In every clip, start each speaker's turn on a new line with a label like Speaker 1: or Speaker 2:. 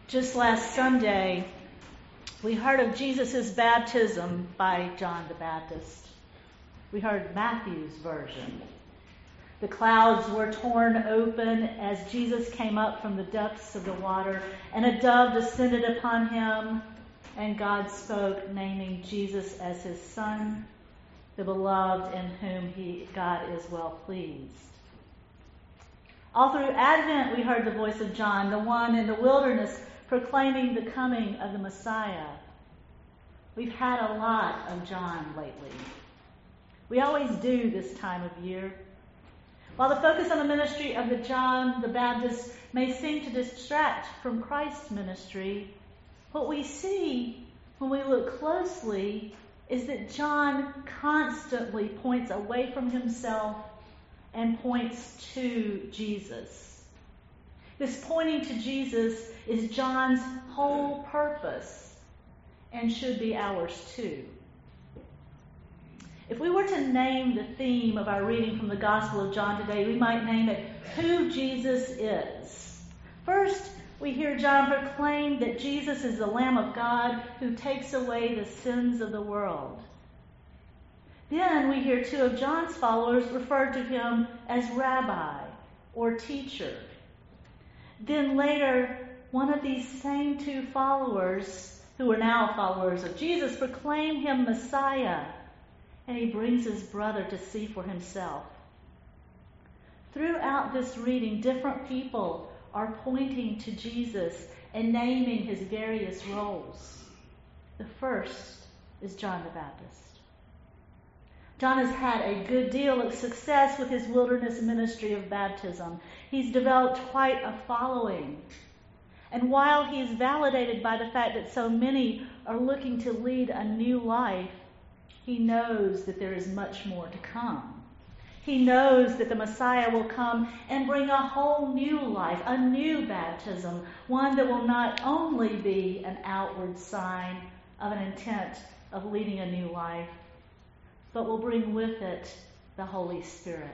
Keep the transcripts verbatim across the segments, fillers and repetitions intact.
Speaker 1: Just last Sunday, we heard of Jesus' baptism by John the Baptist. We heard Matthew's version. The clouds were torn open as Jesus came up from the depths of the water, and a dove descended upon him, and God spoke, naming Jesus as his Son, the beloved in whom he, God is well pleased. All through Advent, we heard the voice of John, the one in the wilderness, proclaiming the coming of the Messiah. We've had a lot of John lately. We always do this time of year. While the focus on the ministry of the John the Baptist may seem to distract from Christ's ministry, what we see when we look closely is that John constantly points away from himself and points to Jesus. This pointing to Jesus is John's whole purpose and should be ours too. If we were to name the theme of our reading from the Gospel of John today, we might name it Who Jesus Is. First, we hear John proclaim that Jesus is the Lamb of God who takes away the sins of the world. Then we hear two of John's followers refer to him as Rabbi or teacher. Then later, one of these same two followers, who are now followers of Jesus, proclaim him Messiah, and he brings his brother to see for himself. Throughout this reading, different people are pointing to Jesus and naming his various roles. The first is John the Baptist. John has had a good deal of success with his wilderness ministry of baptism. He's developed quite a following. And while he is validated by the fact that so many are looking to lead a new life, he knows that there is much more to come. He knows that the Messiah will come and bring a whole new life, a new baptism, one that will not only be an outward sign of an intent of leading a new life, but will bring with it the Holy Spirit.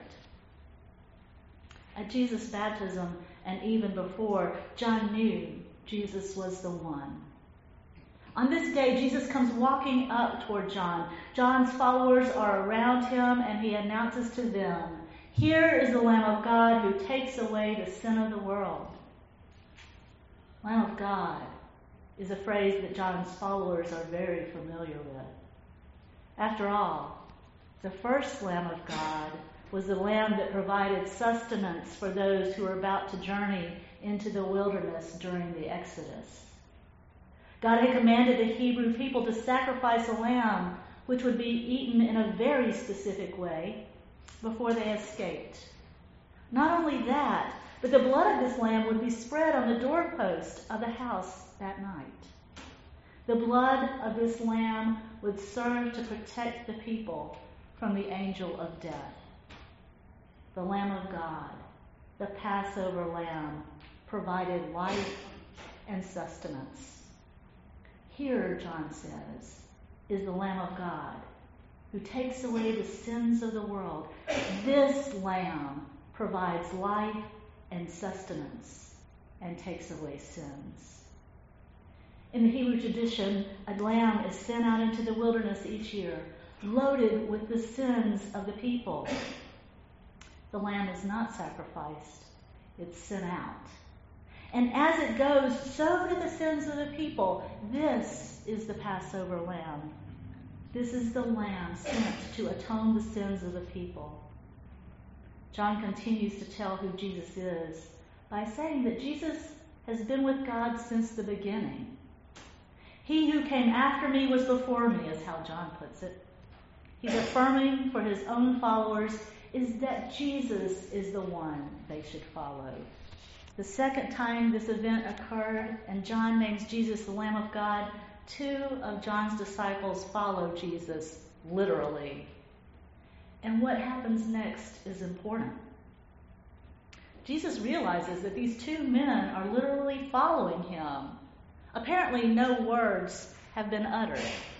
Speaker 1: At Jesus' baptism, and even before, John knew Jesus was the one. On this day, Jesus comes walking up toward John. John's followers are around him, and he announces to them, "Here is the Lamb of God who takes away the sin of the world." Lamb of God is a phrase that John's followers are very familiar with. After all, the first Lamb of God was the lamb that provided sustenance for those who were about to journey into the wilderness during the Exodus. God had commanded the Hebrew people to sacrifice a lamb which would be eaten in a very specific way before they escaped. Not only that, but the blood of this lamb would be spread on the doorpost of the house that night. The blood of this lamb would serve to protect the people from the angel of death. The Lamb of God, the Passover lamb, provided life and sustenance. Here, John says, is the Lamb of God who takes away the sins of the world. This lamb provides life and sustenance and takes away sins. In the Hebrew tradition, a lamb is sent out into the wilderness each year, loaded with the sins of the people. The lamb is not sacrificed, it's sent out. And as it goes, so do the sins of the people. This is the Passover lamb. This is the lamb sent to atone the sins of the people. John continues to tell who Jesus is by saying that Jesus has been with God since the beginning. He who came after me was before me, is how John puts it. He's affirming for his own followers is that Jesus is the one they should follow. The second time this event occurred, and John names Jesus the Lamb of God, two of John's disciples follow Jesus, literally. And what happens next is important. Jesus realizes that these two men are literally following him. Apparently, no words have been uttered.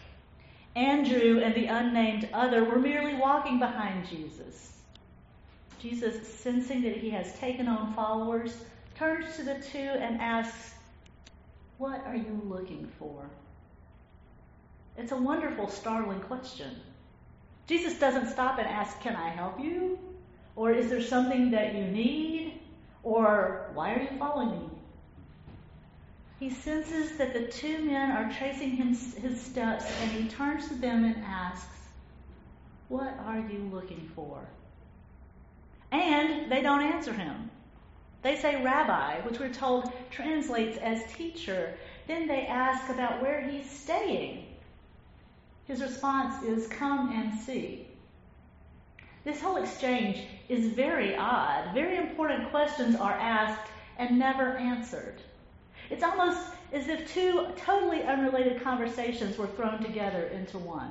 Speaker 1: Andrew and the unnamed other were merely walking behind Jesus. Jesus, sensing that he has taken on followers, turns to the two and asks, What are you looking for? It's a wonderful, startling question. Jesus doesn't stop and ask, can I help you? Or is there something that you need? Or why are you following me? He senses that the two men are tracing him, his steps, and he turns to them and asks, what are you looking for? And they don't answer him. They say rabbi, which we're told translates as teacher. Then they ask about where he's staying. His response is, come and see. This whole exchange is very odd. Very important questions are asked and never answered. It's almost as if two totally unrelated conversations were thrown together into one.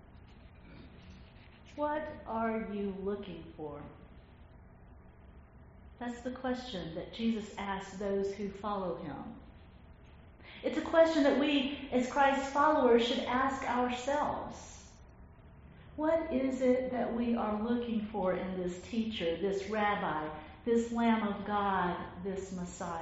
Speaker 1: What are you looking for? That's the question that Jesus asks those who follow him. It's a question that we, as Christ's followers, should ask ourselves. What is it that we are looking for in this teacher, this rabbi, this Lamb of God, this Messiah?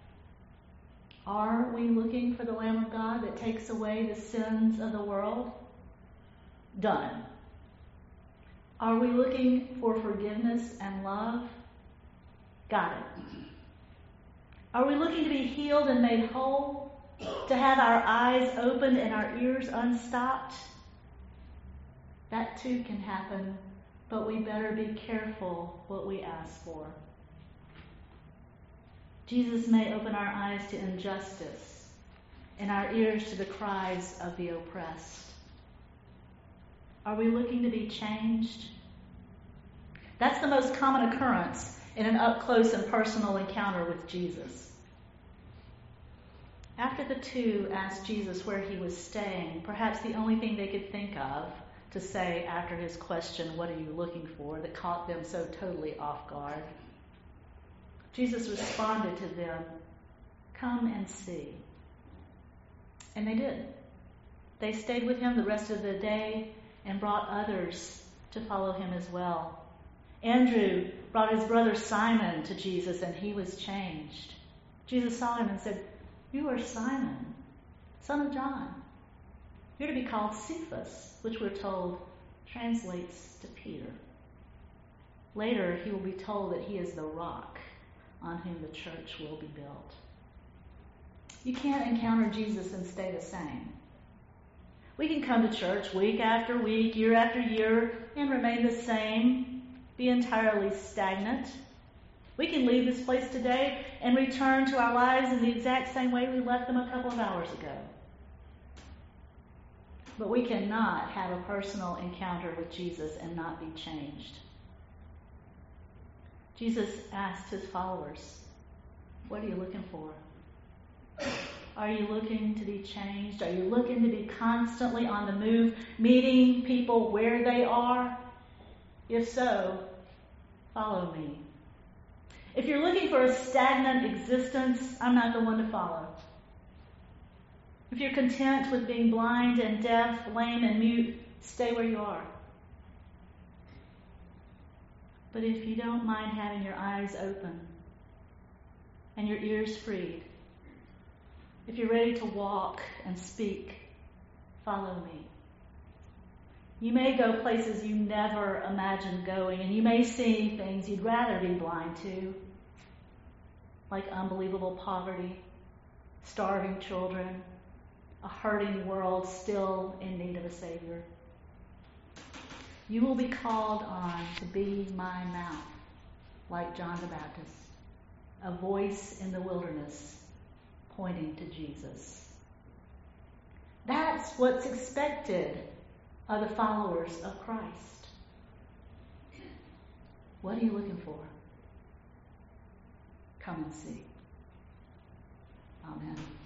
Speaker 1: Are we looking for the Lamb of God that takes away the sins of the world? Done. Are we looking for forgiveness and love? Got it. Are we looking to be healed and made whole? To have our eyes opened and our ears unstopped? That too can happen, but we better be careful what we ask for. Jesus may open our eyes to injustice and our ears to the cries of the oppressed. Are we looking to be changed? That's the most common occurrence in an up-close and personal encounter with Jesus. After the two asked Jesus where he was staying, perhaps the only thing they could think of to say after his question, what are you looking for, that caught them so totally off guard, Jesus responded to them, come and see. And they did. They stayed with him the rest of the day and brought others to follow him as well. Andrew brought his brother Simon to Jesus, and he was changed. Jesus saw him and said, you are Simon, son of John. You're to be called Cephas, which we're told translates to Peter. Later, he will be told that he is the rock on whom the church will be built. You can't encounter Jesus and stay the same. We can come to church week after week, year after year, and remain the same, be entirely stagnant. We can leave this place today and return to our lives in the exact same way we left them a couple of hours ago. But we cannot have a personal encounter with Jesus and not be changed. Jesus asked his followers, what are you looking for? Are you looking to be changed? Are you looking to be constantly on the move, meeting people where they are? If so, follow me. If you're looking for a stagnant existence, I'm not the one to follow. If you're content with being blind and deaf, lame and mute, stay where you are. But if you don't mind having your eyes open and your ears freed, if you're ready to walk and speak, follow me. You may go places you never imagined going, and you may see things you'd rather be blind to, like unbelievable poverty, starving children, a hurting world still in need of a Savior. You will be called on to be my mouth, like John the Baptist, a voice in the wilderness pointing to Jesus. That's what's expected of the followers of Christ. What are you looking for? Come and see. Amen.